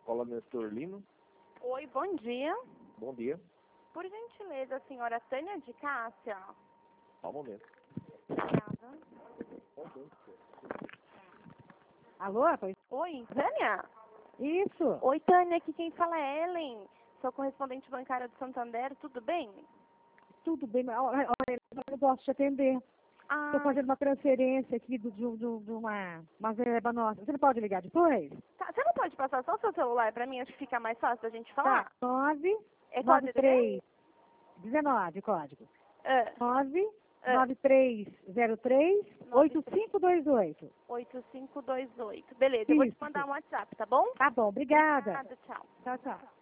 Escola Nestor Lino. Oi, bom dia. Bom dia. Por gentileza, a senhora Tânia de Cássia? Só um momento. Obrigada. Alô? Oi, Tânia? Isso. Oi, Tânia, aqui quem fala é Ellen. Sou correspondente bancária do Santander, tudo bem? Tudo bem, mas olha, eu posso te atender. Estou fazendo uma transferência aqui de uma verba nossa. Você não pode ligar depois? Tá, você não pode passar só o seu celular pra mim? Acho que fica mais fácil da gente falar. Tá, 9, É 93, 19, código. 9, 9303, 8528. 8528. Beleza, eu vou te mandar um WhatsApp, tá bom? Tá bom, obrigada. Obrigada, tchau. Tchau, tchau.